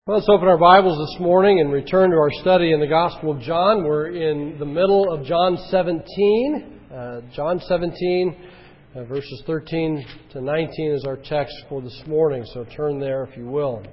Well, let's open our Bibles this morning and return to our study in the Gospel of John. We're in the middle of John 17. Verses 13 to 19 is our text for this morning, so turn there if you will.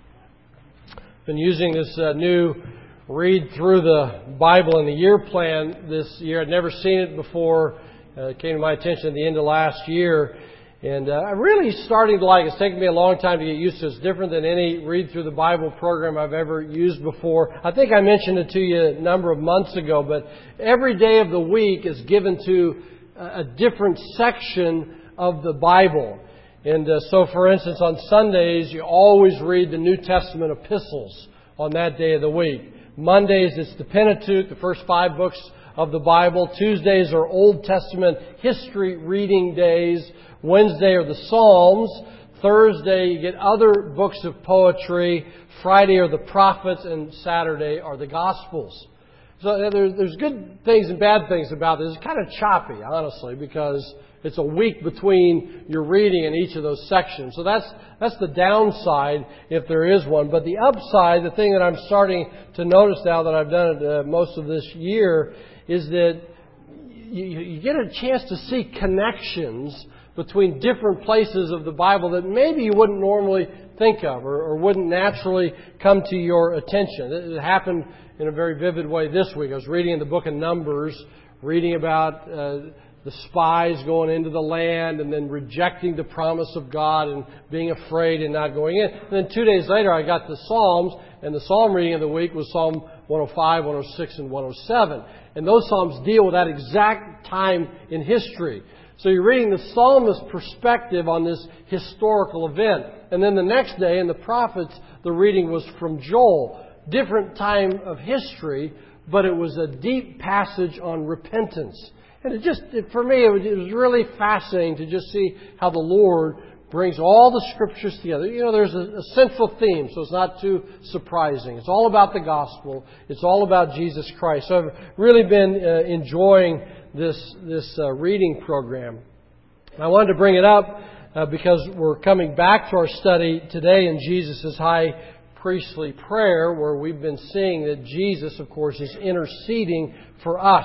I've been using this new read through the Bible in the year plan this year. I'd never seen it before. It came to my attention at the end of last year. And I'm really starting to like it. It's taken me a long time to get used to it. It's different than any read through the Bible program I've ever used before. I think I mentioned it to you a number of months ago, but every day of the week is given to a different section of the Bible. And so, for instance, on Sundays, you always read the New Testament epistles on that day of the week. Mondays, it's the Pentateuch, the first 5 books of the Bible. Tuesdays are Old Testament history reading days. Wednesday are the Psalms. Thursday you get other books of poetry. Friday are the prophets. And Saturday are the Gospels. So there's good things and bad things about this. It's kind of choppy, honestly, because it's a week between your reading in each of those sections. So that's the downside, if there is one. But the upside, the thing that I'm starting to notice now that I've done it most of this year, is that you get a chance to see connections between different places of the Bible that maybe you wouldn't normally think of or wouldn't naturally come to your attention. It happened in a very vivid way this week. I was reading in the book of Numbers, reading about the spies going into the land and then rejecting the promise of God and being afraid and not going in. And then 2 days later I got the Psalms, and the Psalm reading of the week was Psalm 105, 106, and 107. And those Psalms deal with that exact time in history. So you're reading the psalmist's perspective on this historical event. And then the next day in the prophets, the reading was from Joel. Different time of history, but it was a deep passage on repentance. And for me, it was really fascinating to just see how the Lord brings all the Scriptures together. You know, there's a central theme, so it's not too surprising. It's all about the gospel. It's all about Jesus Christ. So I've really been enjoying this reading program. I wanted to bring it up because we're coming back to our study today in Jesus' high priestly prayer, where we've been seeing that Jesus, of course, is interceding for us.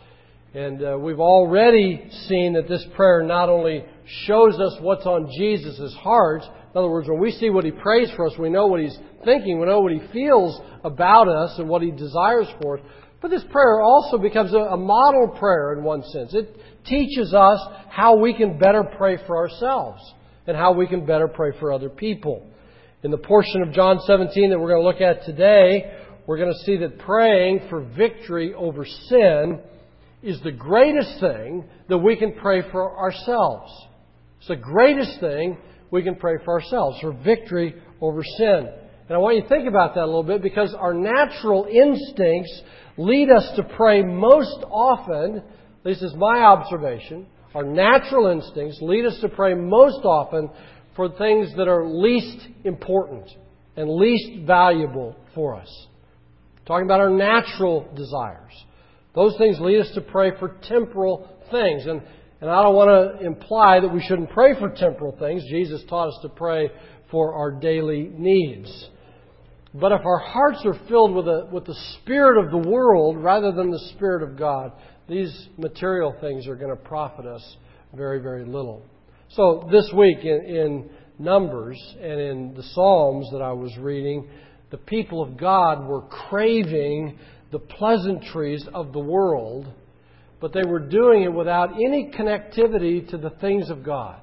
And we've already seen that this prayer not only shows us what's on Jesus' heart. In other words, when we see what He prays for us, we know what He's thinking, we know what He feels about us and what He desires for us. But this prayer also becomes a model prayer in one sense. It teaches us how we can better pray for ourselves and how we can better pray for other people. In the portion of John 17 that we're going to look at today, we're going to see that praying for victory over sin is the greatest thing that we can pray for ourselves. It's the greatest thing we can pray for ourselves, for victory over sin. And I want you to think about that a little bit, because our natural instincts lead us to pray most often, this is my observation, our natural instincts lead us to pray most often for things that are least important and least valuable for us. Talking about our natural desires. Those things lead us to pray for temporal things. And I don't want to imply that we shouldn't pray for temporal things. Jesus taught us to pray for our daily needs. But if our hearts are filled with the spirit of the world rather than the Spirit of God, these material things are going to profit us very, very little. So this week in Numbers and in the Psalms that I was reading, the people of God were craving the pleasantries of the world, but they were doing it without any connectivity to the things of God.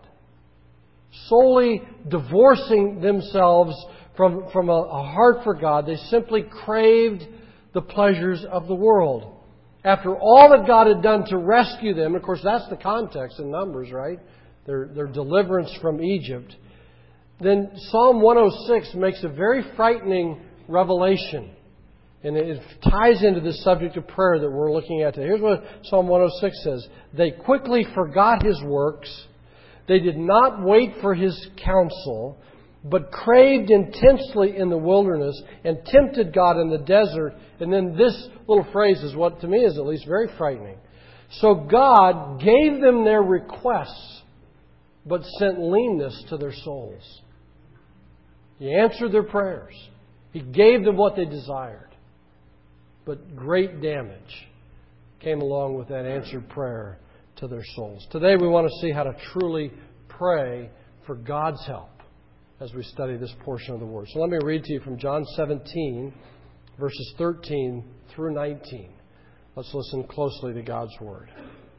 Solely divorcing themselves from a heart for God. They simply craved the pleasures of the world. After all that God had done to rescue them, of course that's the context in Numbers, right? Their deliverance from Egypt. Then Psalm 106 makes a very frightening revelation. And it ties into this subject of prayer that we're looking at today. Here's what Psalm 106 says. They quickly forgot His works. They did not wait for His counsel, but craved intensely in the wilderness and tempted God in the desert. And then this little phrase is what to me is at least very frightening. So God gave them their requests, but sent leanness to their souls. He answered their prayers. He gave them what they desired. But great damage came along with that answered prayer to their souls. Today we want to see how to truly pray for God's help as we study this portion of the Word. So let me read to you from John 17, verses 13 through 19. Let's listen closely to God's Word.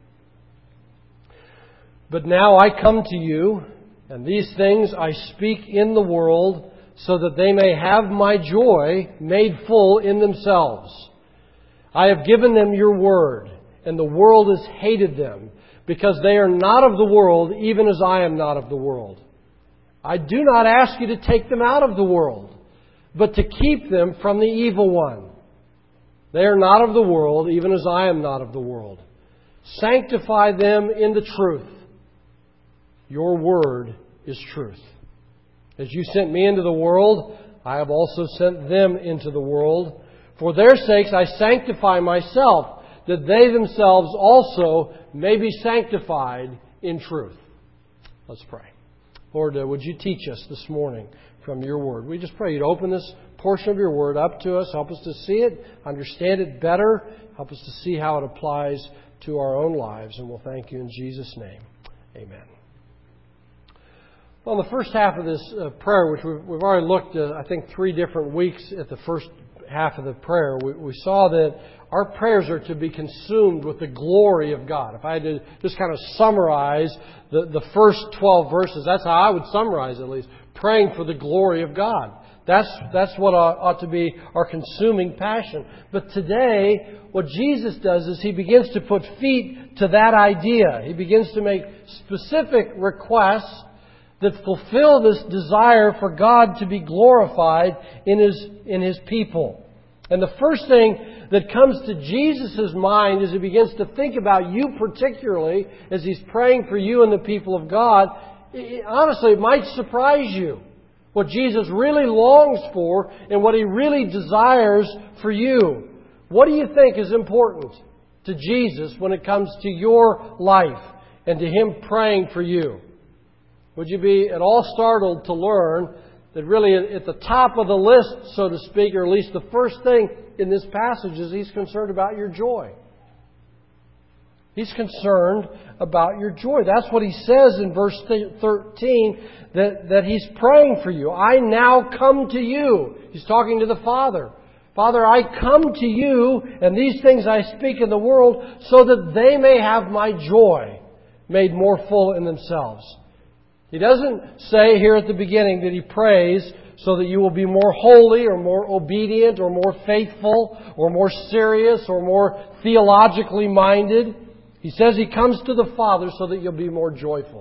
But now I come to you, and these things I speak in the world, so that they may have my joy made full in themselves. I have given them your word, and the world has hated them, because they are not of the world, even as I am not of the world. I do not ask you to take them out of the world, but to keep them from the evil one. They are not of the world, even as I am not of the world. Sanctify them in the truth. Your word is truth. As you sent me into the world, I have also sent them into the world. For their sakes I sanctify myself, that they themselves also may be sanctified in truth. Let's pray. Lord, would you teach us this morning from your word? We just pray you'd open this portion of your word up to us. Help us to see it, understand it better. Help us to see how it applies to our own lives. And we'll thank you in Jesus' name. Amen. Well, in the first half of this prayer, which we've already looked at, I think, 3 different weeks at the first half of the prayer, we saw that our prayers are to be consumed with the glory of God. If I had to just kind of summarize the first 12 verses, that's how I would summarize it, at least. Praying for the glory of God. That's what ought to be our consuming passion. But today, what Jesus does is He begins to put feet to that idea. He begins to make specific requests that fulfill this desire for God to be glorified in His people. And the first thing that comes to Jesus' mind as He begins to think about you particularly, as He's praying for you and the people of God, honestly, it might surprise you what Jesus really longs for and what He really desires for you. What do you think is important to Jesus when it comes to your life and to Him praying for you? Would you be at all startled to learn that really at the top of the list, so to speak, or at least the first thing in this passage is He's concerned about your joy? He's concerned about your joy. That's what He says in verse 13, that He's praying for you. I now come to you. He's talking to the Father. Father, I come to you, and these things I speak in the world, so that they may have my joy made more full in themselves. He doesn't say here at the beginning that He prays so that you will be more holy or more obedient or more faithful or more serious or more theologically minded. He says He comes to the Father so that you'll be more joyful.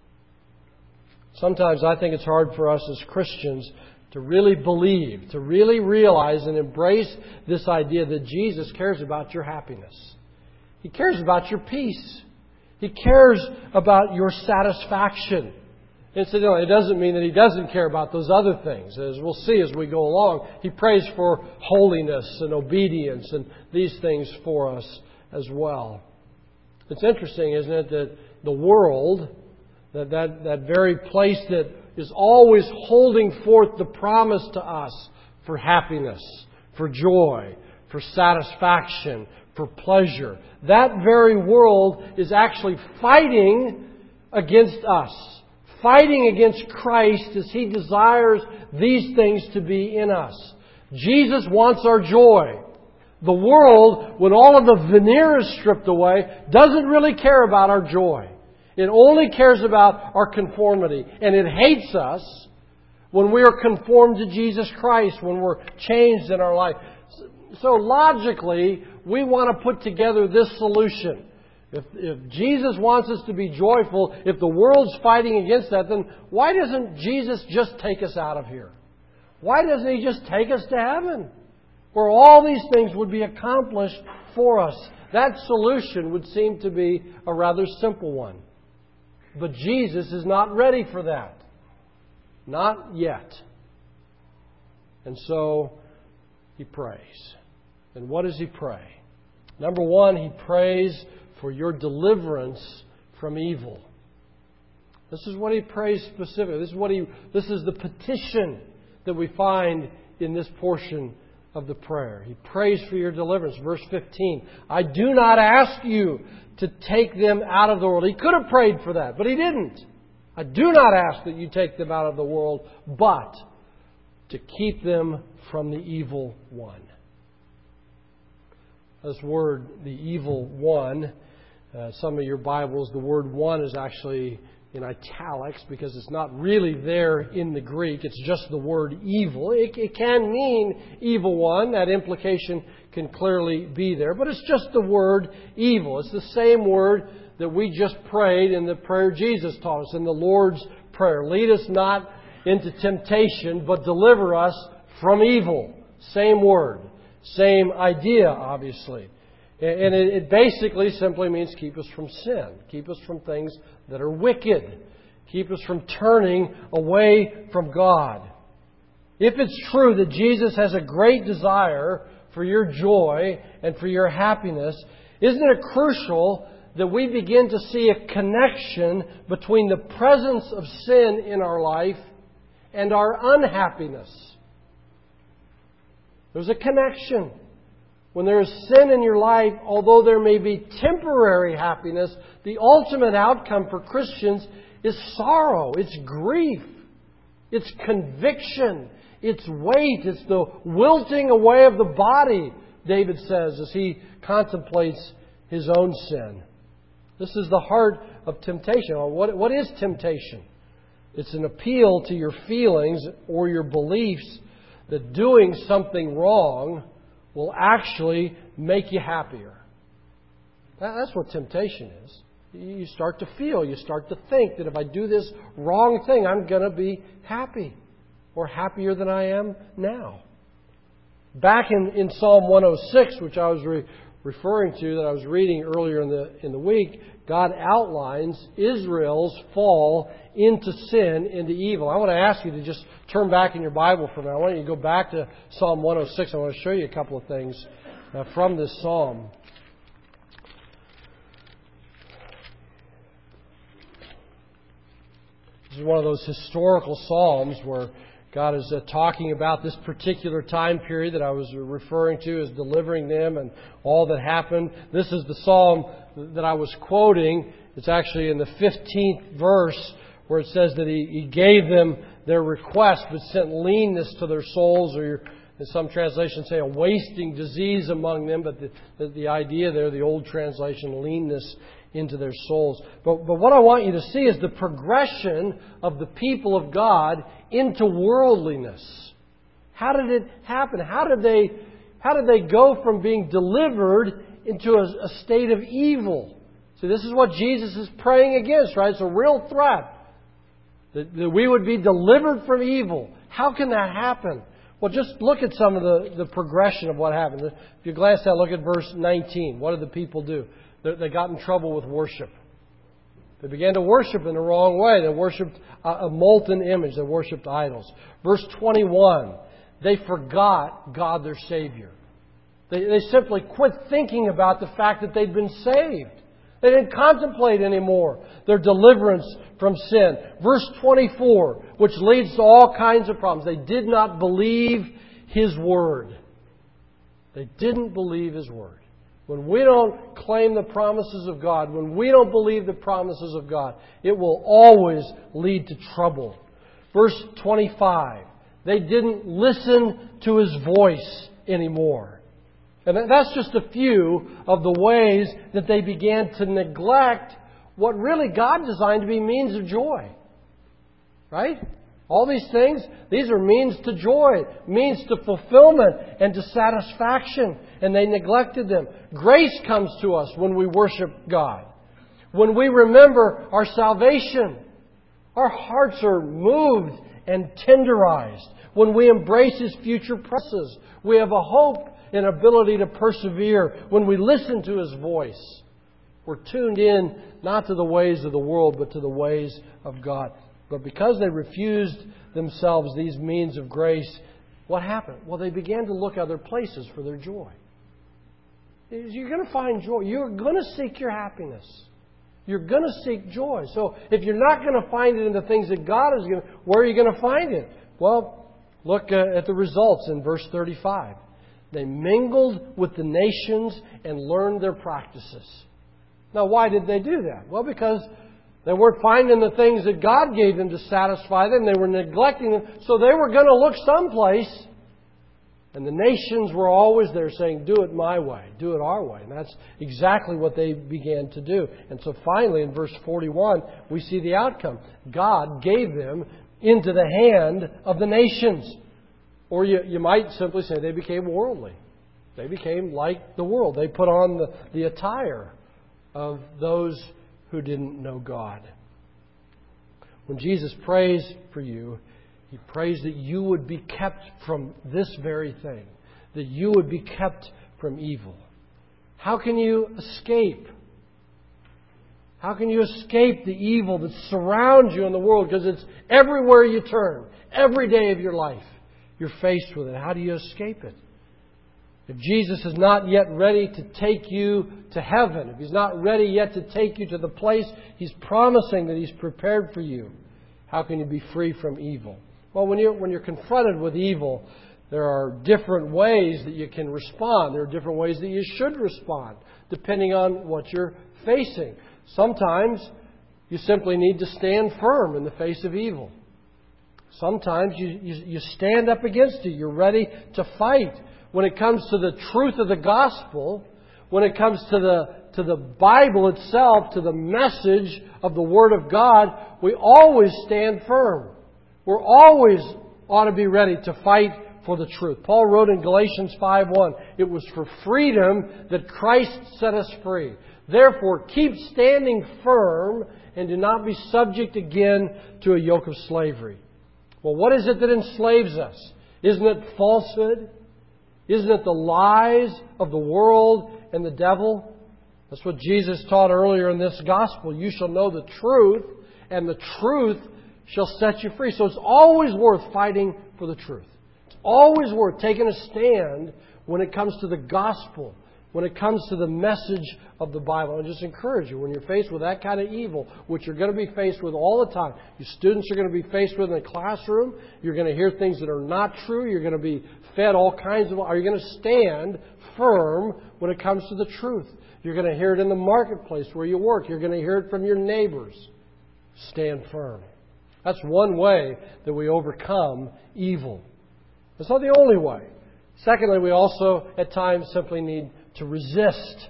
Sometimes I think it's hard for us as Christians to really believe, to really realize and embrace this idea that Jesus cares about your happiness. He cares about your peace. He cares about your satisfaction. Incidentally, it doesn't mean that He doesn't care about those other things. As we'll see as we go along, He prays for holiness and obedience and these things for us as well. It's interesting, isn't it, that the world, that very place that is always holding forth the promise to us for happiness, for joy, for satisfaction, for pleasure, that very world is actually fighting against us. Fighting against Christ as He desires these things to be in us. Jesus wants our joy. The world, when all of the veneer is stripped away, doesn't really care about our joy. It only cares about our conformity. And it hates us when we are conformed to Jesus Christ, when we're changed in our life. So logically, we want to put together this solution. If Jesus wants us to be joyful, if the world's fighting against that, then why doesn't Jesus just take us out of here? Why doesn't He just take us to heaven, where all these things would be accomplished for us? That solution would seem to be a rather simple one. But Jesus is not ready for that. Not yet. And so He prays. And what does He pray? Number one, He prays for your deliverance from evil. This is what He prays specifically. This is the petition that we find in this portion of the prayer. He prays for your deliverance. Verse 15, I do not ask you to take them out of the world. He could have prayed for that, but He didn't. I do not ask that you take them out of the world, but to keep them from the evil one. This word, the evil one, some of your Bibles, the word one is actually in italics because it's not really there in the Greek. It's just the word evil. It can mean evil one. That implication can clearly be there. But it's just the word evil. It's the same word that we just prayed in the prayer Jesus taught us in the Lord's Prayer. Lead us not into temptation, but deliver us from evil. Same word. Same idea, obviously. And it basically simply means keep us from sin. Keep us from things that are wicked. Keep us from turning away from God. If it's true that Jesus has a great desire for your joy and for your happiness, isn't it crucial that we begin to see a connection between the presence of sin in our life and our unhappiness? There's a connection. When there is sin in your life, although there may be temporary happiness, the ultimate outcome for Christians is sorrow, it's grief, it's conviction, it's weight, it's the wilting away of the body, David says, as he contemplates his own sin. This is the heart of temptation. What is temptation? It's an appeal to your feelings or your beliefs that doing something wrong will actually make you happier. That's what temptation is. You start to feel, you start to think that if I do this wrong thing, I'm going to be happy or happier than I am now. Back in Psalm 106, which I was referring to, that I was reading earlier in the week, God outlines Israel's fall into sin, into evil. I want to ask you to just turn back in your Bible for a minute. I want you to go back to Psalm 106. I want to show you a couple of things from this psalm. This is one of those historical psalms where God is talking about this particular time period that I was referring to as delivering them and all that happened. This is the psalm that I was quoting. It's actually in the 15th verse where it says that He gave them their request but sent leanness to their souls, or some translations say a wasting disease among them, but the idea there, the old translation, leanness into their souls. But what I want you to see is the progression of the people of God into worldliness. How did it happen? How did they go from being delivered into a state of evil? So this is what Jesus is praying against, right? It's a real threat that we would be delivered from evil. How can that happen? Well, just look at some of the progression of what happened. If you glance down, look at verse 19. What did the people do? They got in trouble with worship. They began to worship in the wrong way. They worshipped a molten image. They worshipped idols. Verse 21, they forgot God their Savior. They simply quit thinking about the fact that they'd been saved. They didn't contemplate anymore their deliverance from sin. Verse 24, which leads to all kinds of problems. They did not believe His Word. They didn't believe His Word. When we don't claim the promises of God, when we don't believe the promises of God, it will always lead to trouble. Verse 25, they didn't listen to His voice anymore. And that's just a few of the ways that they began to neglect what really God designed to be means of joy. Right? All these things, these are means to joy, means to fulfillment and to satisfaction. And they neglected them. Grace comes to us when we worship God. When we remember our salvation, our hearts are moved and tenderized. When we embrace His future promises, we have a hope and ability to persevere. When we listen to His voice, we're tuned in not to the ways of the world, but to the ways of God. But because they refused themselves these means of grace, what happened? Well, they began to look other places for their joy. You're going to find joy. You're going to seek your happiness. You're going to seek joy. So if you're not going to find it in the things that God is going to, where are you going to find it? Well, Look at the results in verse 35. They mingled with the nations and learned their practices. Now, why did they do that? Well, because they weren't finding the things that God gave them to satisfy them. They were neglecting them. So they were going to look someplace. And the nations were always there saying, do it my way, do it our way. And that's exactly what they began to do. And so finally, in verse 41, we see the outcome. God gave them into the hand of the nations. Or you might simply say they became worldly. They became like the world. They put on the attire of those who didn't know God. When Jesus prays for you, He prays that you would be kept from this very thing, that you would be kept from evil. How can you escape? How can you escape the evil that surrounds you in the world? Because it's everywhere you turn, every day of your life, you're faced with it. How do you escape it? If Jesus is not yet ready to take you to heaven, if He's not ready yet to take you to the place He's promising that He's prepared for you, how can you be free from evil? Well, when you're confronted with evil, there are different ways that you can respond. There are different ways that you should respond, depending on what you're facing. Sometimes you simply need to stand firm in the face of evil. Sometimes you stand up against it. You're ready to fight. When it comes to the truth of the gospel, when it comes to the Bible itself, to the message of the Word of God, we always stand firm. We're always ought to be ready to fight for the truth. Paul wrote in Galatians 5:1, it was for freedom that Christ set us free. Therefore, keep standing firm and do not be subject again to a yoke of slavery. Well, what is it that enslaves us? Isn't it falsehood? Isn't it the lies of the world and the devil? That's what Jesus taught earlier in this gospel. You shall know the truth, and the truth shall set you free. So it's always worth fighting for the truth. It's always worth taking a stand when it comes to the gospel, when it comes to the message of the Bible. I just encourage you, when you're faced with that kind of evil, which you're going to be faced with all the time, your students are going to be faced with in the classroom, you're going to hear things that are not true, you're going to be fed all kinds of... Are you going to stand firm when it comes to the truth? You're going to hear it in the marketplace where you work. You're going to hear it from your neighbors. Stand firm. That's one way that we overcome evil. It's not the only way. Secondly, we also at times simply need to resist.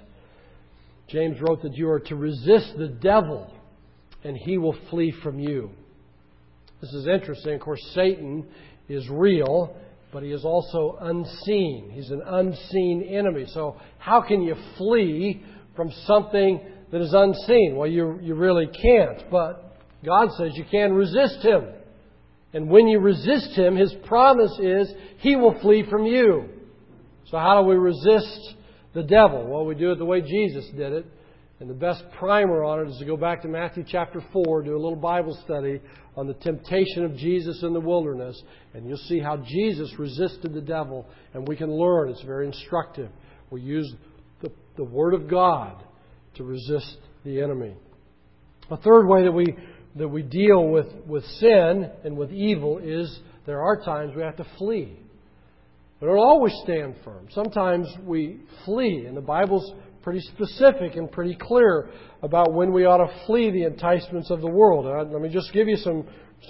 James wrote that you are to resist the devil and he will flee from you. This is interesting. Of course, Satan is real, but he is also unseen. He's an unseen enemy. So how can you flee from something that is unseen? Well, you really can't. But God says you can resist him. And when you resist him, his promise is he will flee from you. So how do we resist the devil? Well, we do it the way Jesus did it. And the best primer on it is to go back to Matthew chapter 4, do a little Bible study on the temptation of Jesus in the wilderness. And you'll see how Jesus resisted the devil. And we can learn. It's very instructive. We use the Word of God to resist the enemy. A third way that we deal with sin and with evil is there are times we have to flee. We don't always stand firm. Sometimes we flee. And the Bible's pretty specific and pretty clear about when we ought to flee the enticements of the world. Let me just give you some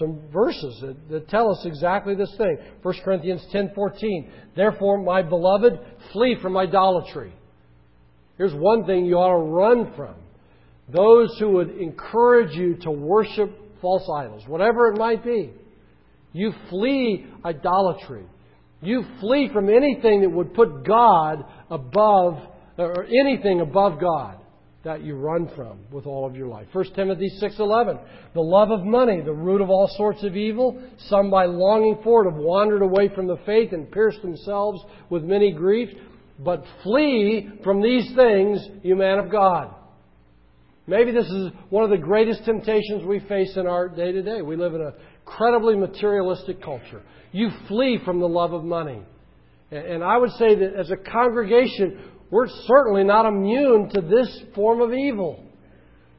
verses that tell us exactly this thing. 1 Corinthians 10:14. Therefore, my beloved, flee from idolatry. Here's one thing you ought to run from. Those who would encourage you to worship false idols, whatever it might be. You flee idolatry. You flee from anything that would put God above, or anything above God that you run from with all of your life. 1 Timothy 6:11. The love of money, the root of all sorts of evil. Some by longing for it have wandered away from the faith and pierced themselves with many griefs. But flee from these things, you man of God. Maybe this is one of the greatest temptations we face in our day-to-day. We live in an incredibly materialistic culture. You flee from the love of money. And I would say that as a congregation, we're certainly not immune to this form of evil.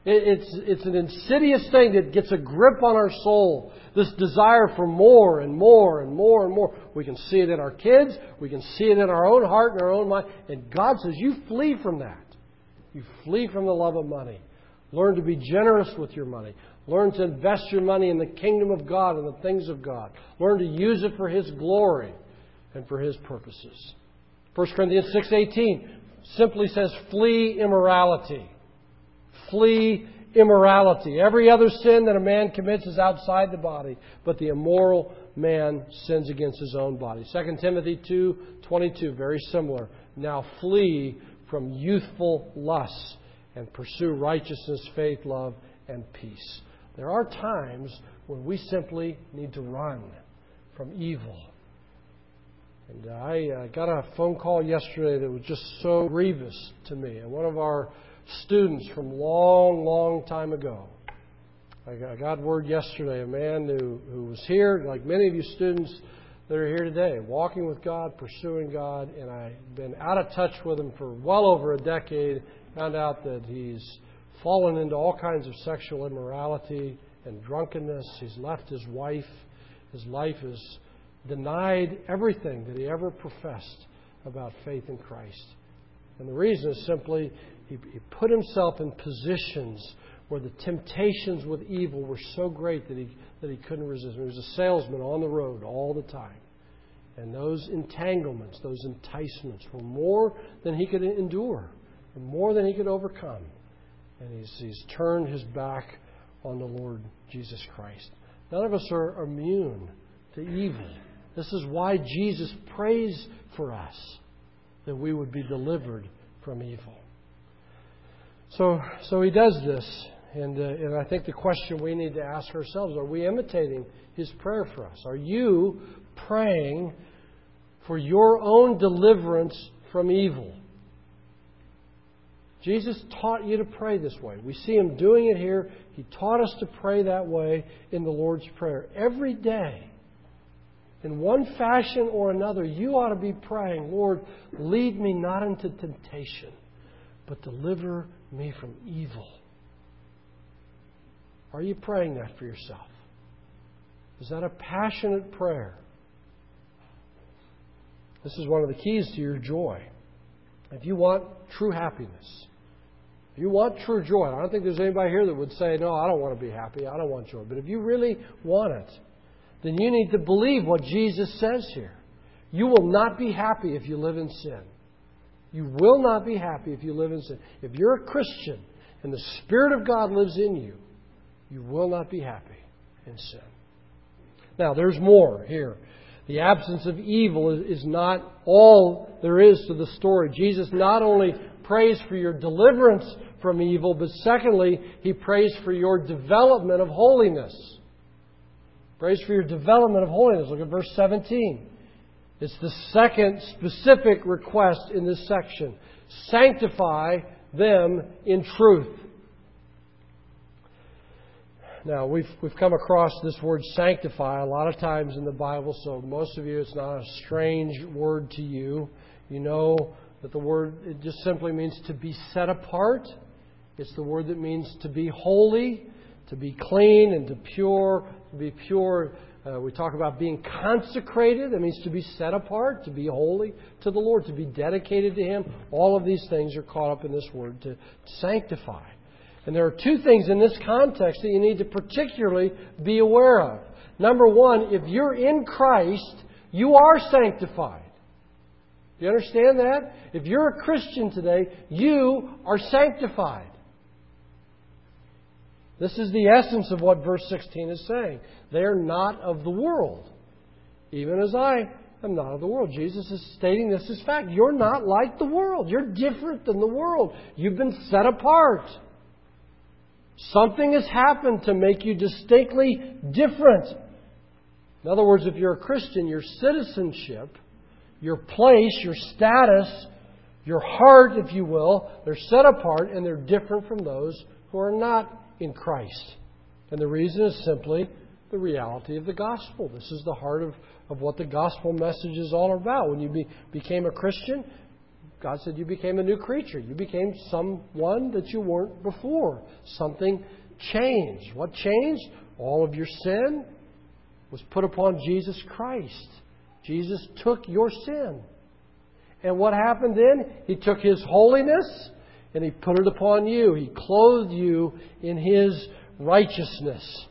It's an insidious thing that gets a grip on our soul. This desire for more and more and more and more. We can see it in our kids. We can see it in our own heart and our own mind. And God says, you flee from that. You flee from the love of money. Learn to be generous with your money. Learn to invest your money in the kingdom of God and the things of God. Learn to use it for His glory and for His purposes. 1 Corinthians 6:18 simply says, flee immorality. Flee immorality. Every other sin that a man commits is outside the body, but the immoral man sins against his own body. 2 Timothy 2:22, very similar. Now flee from youthful lusts and pursue righteousness, faith, love, and peace. There are times when we simply need to run from evil. And I got a phone call yesterday that was just so grievous to me. And one of our students from long time ago, I got word yesterday, a man who was here, like many of you students that are here today, walking with God, pursuing God, and I've been out of touch with him for well over a decade, found out that he's fallen into all kinds of sexual immorality and drunkenness. He's left his wife. His life is denied everything that he ever professed about faith in Christ. And the reason is simply he put himself in positions where the temptations with evil were so great that he couldn't resist. He was a salesman on the road all the time. And those entanglements, those enticements were more than he could endure, and more than he could overcome. And he's turned his back on the Lord Jesus Christ. None of us are immune to evil. This is why Jesus prays for us, that we would be delivered from evil. So he does this, and I think the question we need to ask ourselves, are we imitating his prayer for us? Are you praying for your own deliverance from evil? Jesus taught you to pray this way. We see him doing it here. He taught us to pray that way in the Lord's Prayer. Every day, in one fashion or another, you ought to be praying, Lord, lead me not into temptation, but deliver me from evil. Are you praying that for yourself? Is that a passionate prayer? This is one of the keys to your joy. If you want true happiness, if you want true joy, I don't think there's anybody here that would say, no, I don't want to be happy, I don't want joy. But if you really want it, then you need to believe what Jesus says here. You will not be happy if you live in sin. You will not be happy if you live in sin. If you're a Christian and the Spirit of God lives in you, you will not be happy in sin. Now, there's more here. The absence of evil is not all there is to the story. Jesus not only prays for your deliverance from evil, but secondly, He prays for your development of holiness. Prays for your development of holiness. Look at verse 17. It's the second specific request in this section. Sanctify them in truth. Now, we've come across this word sanctify a lot of times in the Bible, so most of you, it's not a strange word to you. You know that the word, it just simply means to be set apart. It's the word that means to be holy, to be clean and to be pure. We talk about being consecrated. That means to be set apart, to be holy to the Lord, to be dedicated to Him. All of these things are caught up in this word, to sanctify. And there are two things in this context that you need to particularly be aware of. Number one, if you're in Christ, you are sanctified. Do you understand that? If you're a Christian today, you are sanctified. This is the essence of what verse 16 is saying. They are not of the world, even as I am not of the world. Jesus is stating this as fact. You're not like the world. You're different than the world. You've been set apart. Something has happened to make you distinctly different. In other words, if you're a Christian, your citizenship, your place, your status, your heart, if you will, they're set apart and they're different from those who are not in Christ. And the reason is simply the reality of the gospel. This is the heart of what the gospel message is all about. When you became a Christian, God said you became a new creature. You became someone that you weren't before. Something changed. What changed? All of your sin was put upon Jesus Christ. Jesus took your sin. And what happened then? He took His holiness and He put it upon you. He clothed you in His righteousness.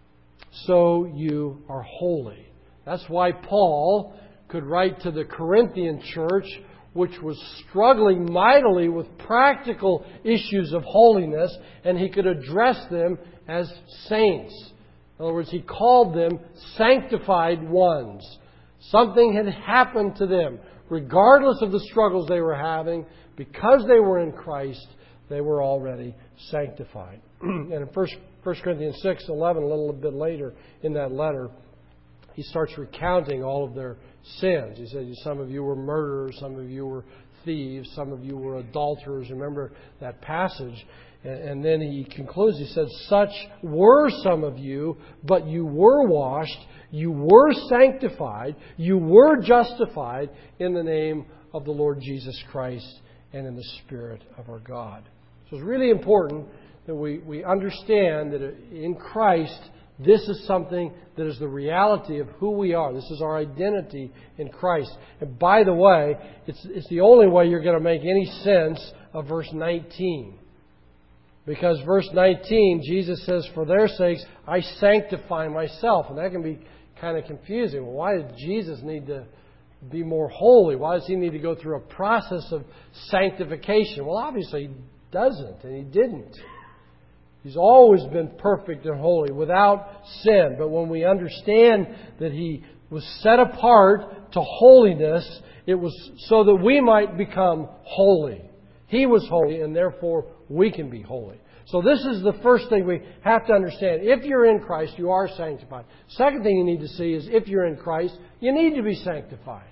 So you are holy. That's why Paul could write to the Corinthian church, which was struggling mightily with practical issues of holiness, and he could address them as saints. In other words, he called them sanctified ones. Something had happened to them. Regardless of the struggles they were having, because they were in Christ, they were already sanctified. And in 1 Corinthians 6:11, a little bit later in that letter, he starts recounting all of their sins. He says, some of you were murderers, some of you were thieves, some of you were adulterers. Remember that passage. And then he concludes, he says, such were some of you, but you were washed, you were sanctified, you were justified in the name of the Lord Jesus Christ and in the Spirit of our God. So it's really important that we understand that in Christ, this is something that is the reality of who we are. This is our identity in Christ. And by the way, it's the only way you're going to make any sense of verse 19. Because verse 19, Jesus says, for their sakes, I sanctify myself. And that can be kind of confusing. Well, why did Jesus need to be more holy? Why does He need to go through a process of sanctification? Well, obviously He doesn't, and He didn't. He's always been perfect and holy, without sin. But when we understand that He was set apart to holiness, it was so that we might become holy. He was holy, and therefore we can be holy. So this is the first thing we have to understand. If you're in Christ, you are sanctified. Second thing you need to see is if you're in Christ, you need to be sanctified.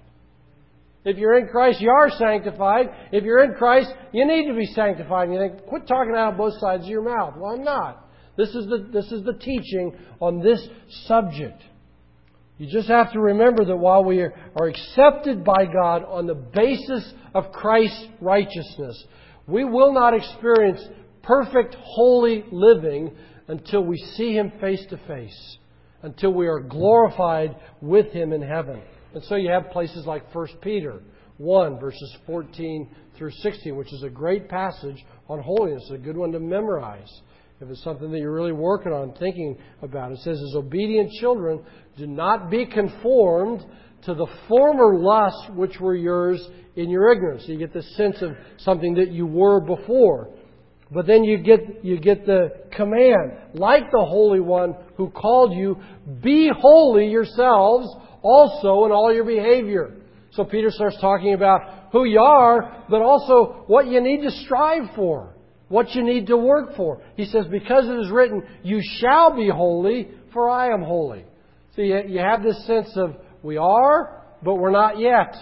If you're in Christ, you are sanctified. If you're in Christ, you need to be sanctified. And you think, quit talking out of both sides of your mouth. Well, I'm not. This is the teaching on this subject. You just have to remember that while we are accepted by God on the basis of Christ's righteousness, we will not experience perfect, holy living until we see Him face to face, until we are glorified with Him in heaven. And so you have places like 1 Peter 1, verses 14 through 16, which is a great passage on holiness, a good one to memorize if it's something that you're really working on, thinking about. It says, as obedient children, do not be conformed to the former lusts which were yours in your ignorance. So you get this sense of something that you were before. But then you get the command, like the Holy One who called you, be holy yourselves also in all your behavior. So Peter starts talking about who you are, but also what you need to strive for, what you need to work for. He says, because it is written, you shall be holy, for I am holy. So you have this sense of we are, but we're not yet.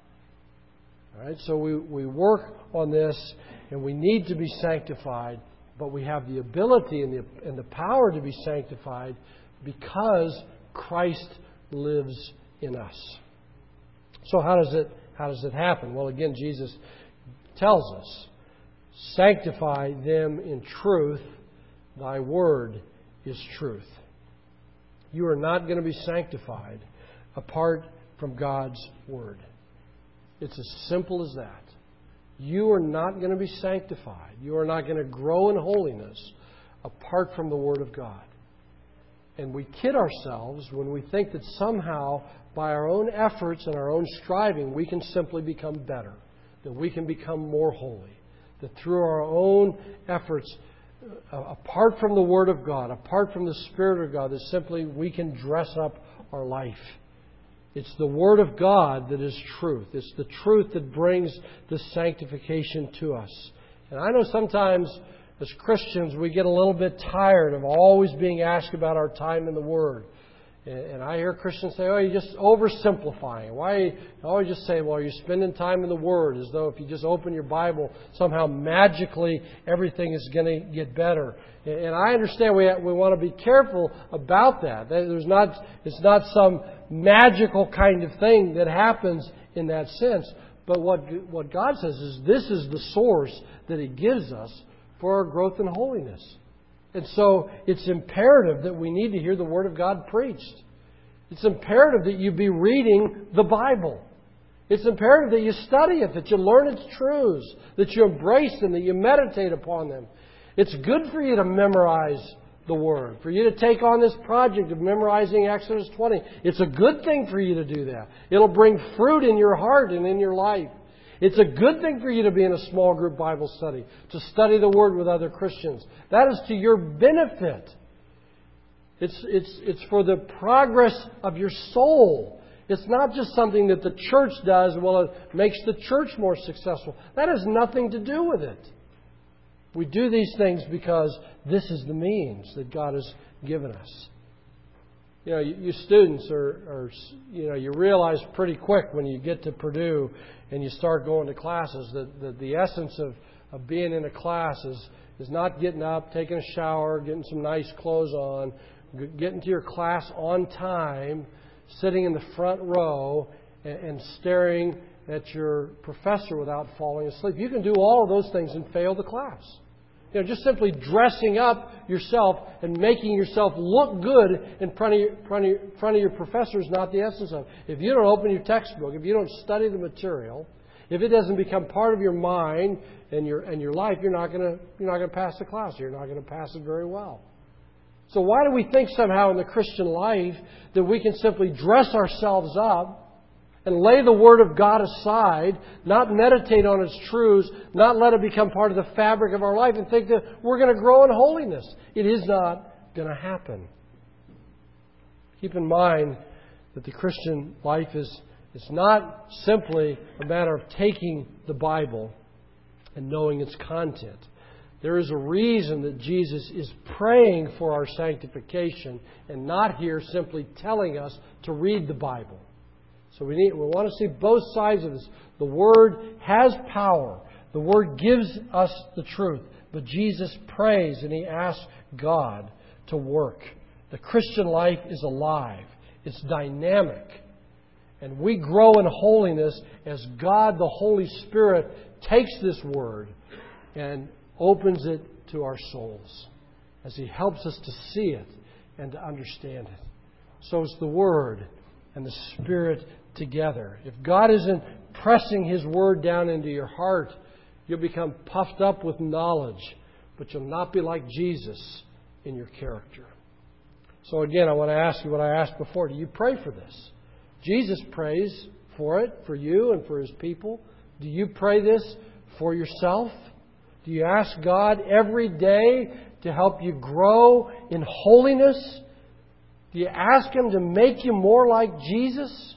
All right, so we work on this, and we need to be sanctified, but we have the ability and the power to be sanctified because Christ lives in us. So how does it happen? Well, again, Jesus tells us, sanctify them in truth. Thy word is truth. You are not going to be sanctified apart from God's word. It's as simple as that. You are not going to be sanctified. You are not going to grow in holiness apart from the Word of God. And we kid ourselves when we think that somehow by our own efforts and our own striving we can simply become better, that we can become more holy, that through our own efforts, apart from the Word of God, apart from the Spirit of God, that simply we can dress up our life. It's the Word of God that is truth. It's the truth that brings the sanctification to us. And I know sometimes as Christians we get a little bit tired of always being asked about our time in the Word. And I hear Christians say, oh, you're just oversimplifying. Why you always just say, well, you're spending time in the Word, as though if you just open your Bible, somehow magically everything is going to get better. And I understand we want to be careful about that. It's not some magical kind of thing that happens in that sense. But what God says is this is the source that He gives us for our growth in holiness. And so it's imperative that we need to hear the Word of God preached. It's imperative that you be reading the Bible. It's imperative that you study it, that you learn its truths, that you embrace them, that you meditate upon them. It's good for you to memorize the Word, for you to take on this project of memorizing Exodus 20. It's a good thing for you to do that. It'll bring fruit in your heart and in your life. It's a good thing for you to be in a small group Bible study, to study the Word with other Christians. That is to your benefit. It's for the progress of your soul. It's not just something that the church does, well, it makes the church more successful. That has nothing to do with it. We do these things because this is the means that God has given us. You know, you students you realize pretty quick when you get to Purdue and you start going to classes that the essence of being in a class is not getting up, taking a shower, getting some nice clothes on, getting to your class on time, sitting in the front row and staring at your professor without falling asleep. You can do all of those things and fail the class. You know, just simply dressing up yourself and making yourself look good in front of your professor is not the essence of it. If you don't open your textbook, if you don't study the material, if it doesn't become part of your mind and your life, you're not going to pass the class. You're not going to pass it very well. So why do we think somehow in the Christian life that we can simply dress ourselves up and lay the Word of God aside, not meditate on its truths, not let it become part of the fabric of our life, and think that we're going to grow in holiness? It is not going to happen. Keep in mind that the Christian life is not simply a matter of taking the Bible and knowing its content. There is a reason that Jesus is praying for our sanctification and not here simply telling us to read the Bible. So we want to see both sides of this. The Word has power. The Word gives us the truth. But Jesus prays and He asks God to work. The Christian life is alive. It's dynamic. And we grow in holiness as God, the Holy Spirit, takes this Word and opens it to our souls as He helps us to see it and to understand it. So it's the Word and the Spirit together. If God isn't pressing His Word down into your heart, you'll become puffed up with knowledge, but you'll not be like Jesus in your character. So again, I want to ask you what I asked before. Do you pray for this? Jesus prays for it, for you and for His people. Do you pray this for yourself? Do you ask God every day to help you grow in holiness? Do you ask Him to make you more like Jesus?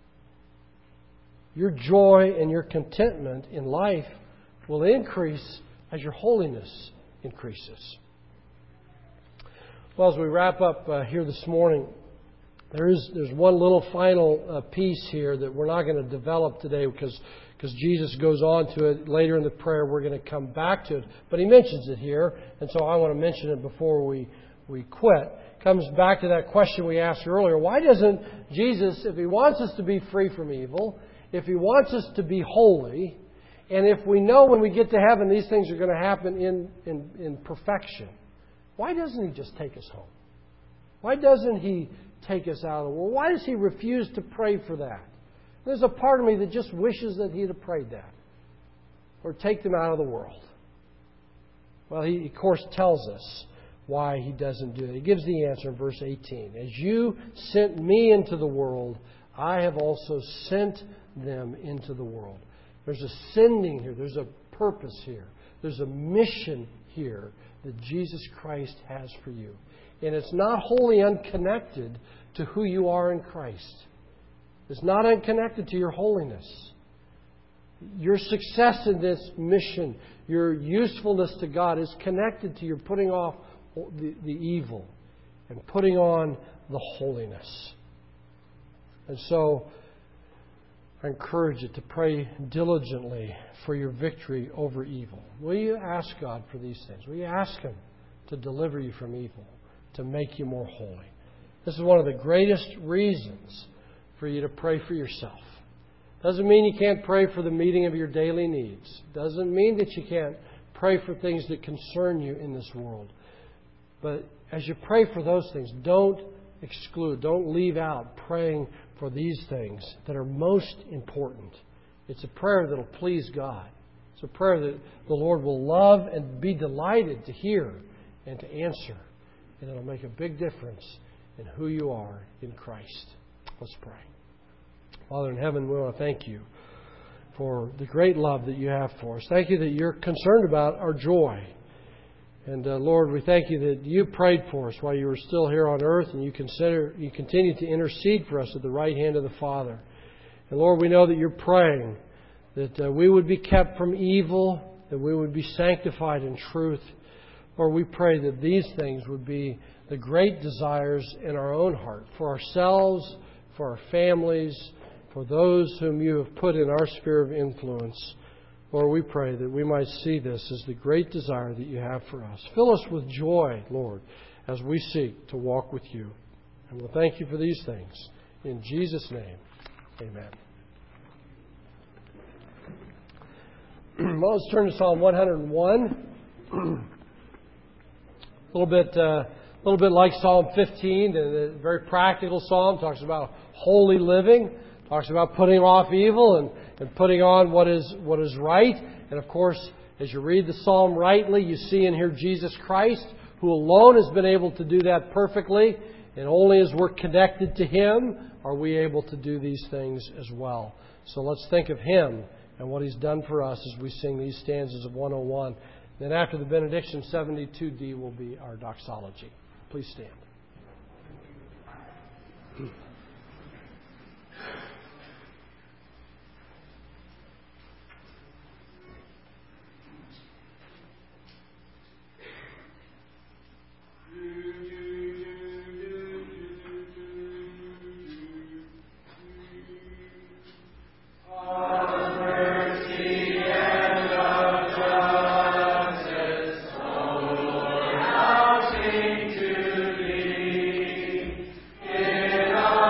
Your joy and your contentment in life will increase as your holiness increases. Well, as we wrap up here this morning, there's one little final piece here that we're not going to develop today because Jesus goes on to it later in the prayer. We're going to come back to it. But He mentions it here, and so I want to mention it before we quit. Comes back to that question we asked earlier. Why doesn't Jesus, if He wants us to be free from evil, if He wants us to be holy, and if we know when we get to heaven these things are going to happen in perfection, why doesn't He just take us home? Why doesn't He take us out of the world? Why does He refuse to pray for that? There's a part of me that just wishes that He'd have prayed that. Or take them out of the world. Well, He, of course, tells us why He doesn't do that. He gives the answer in verse 18. As you sent me into the world, I have also sent them into the world. There's a sending here. There's a purpose here. There's a mission here that Jesus Christ has for you. And it's not wholly unconnected to who you are in Christ. It's not unconnected to your holiness. Your success in this mission, your usefulness to God is connected to your putting off the evil and putting on the holiness. And so I encourage you to pray diligently for your victory over evil. Will you ask God for these things? Will you ask Him to deliver you from evil, to make you more holy? This is one of the greatest reasons for you to pray for yourself. Doesn't mean you can't pray for the meeting of your daily needs. Doesn't mean that you can't pray for things that concern you in this world. But as you pray for those things, don't exclude, don't leave out praying for these things that are most important. It's a prayer that will please God. It's a prayer that the Lord will love and be delighted to hear and to answer. And it'll make a big difference in who you are in Christ. Let's pray. Father in heaven, we want to thank you for the great love that you have for us. Thank you that you're concerned about our joy. And Lord, we thank you that you prayed for us while you were still here on earth, and you continue to intercede for us at the right hand of the Father. And Lord, we know that you're praying that we would be kept from evil, that we would be sanctified in truth. Lord, we pray that these things would be the great desires in our own heart, for ourselves, for our families, for those whom you have put in our sphere of influence. Lord, we pray that we might see this as the great desire that you have for us. Fill us with joy, Lord, as we seek to walk with you. And we'll thank you for these things. In Jesus' name, amen. Well, let's turn to Psalm 101. A little bit like Psalm 15, a very practical psalm. Talks about holy living. Talks about putting off evil and putting on what is right. And of course, as you read the psalm rightly, you see and hear Jesus Christ, who alone has been able to do that perfectly. And only as we're connected to Him are we able to do these things as well. So let's think of Him and what He's done for us as we sing these stanzas of 101. Then after the benediction, 72D will be our doxology. Please stand. In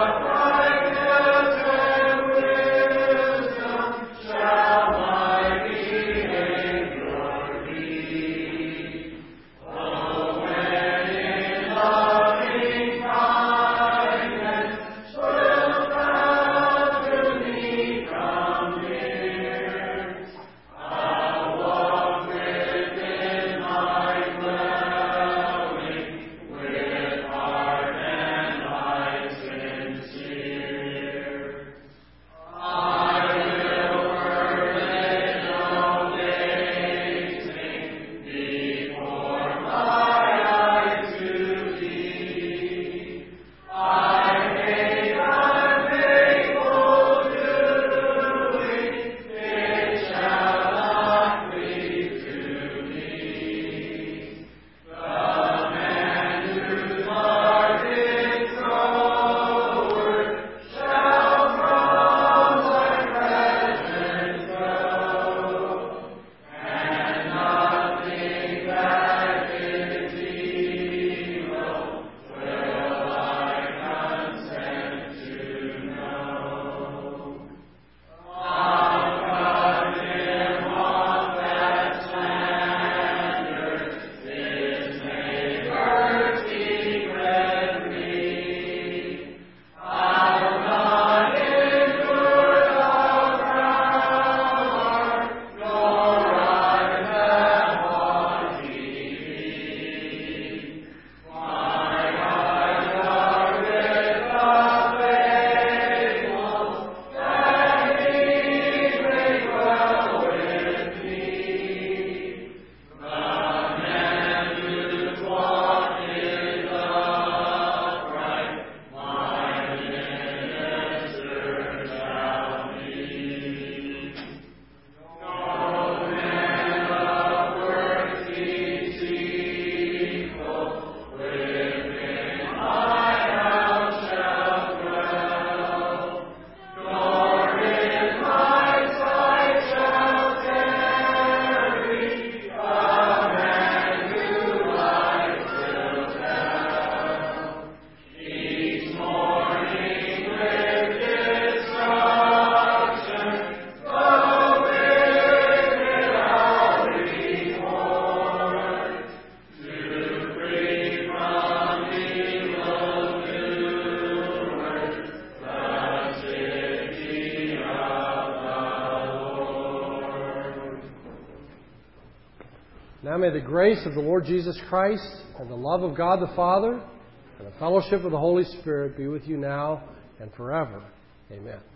Now may the grace of the Lord Jesus Christ and the love of God the Father and the fellowship of the Holy Spirit be with you now and forever. Amen.